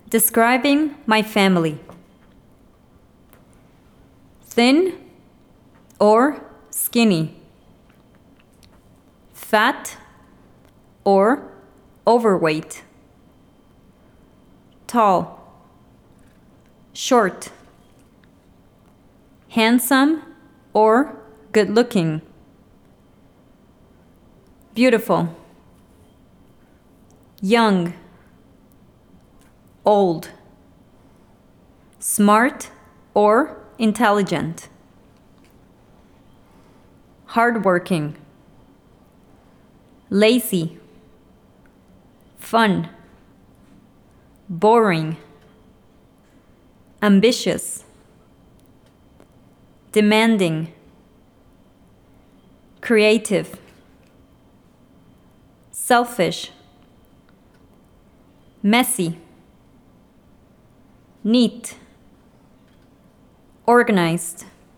Describing my family. Thin or skinny. Fat or overweight. Tall. Short. Handsome or good-looking. Beautiful. Young. Old. Smart or intelligent. Hardworking. Lazy. Fun. Boring. Ambitious. Demanding. Creative. Selfish. Messy. Neat. Organized.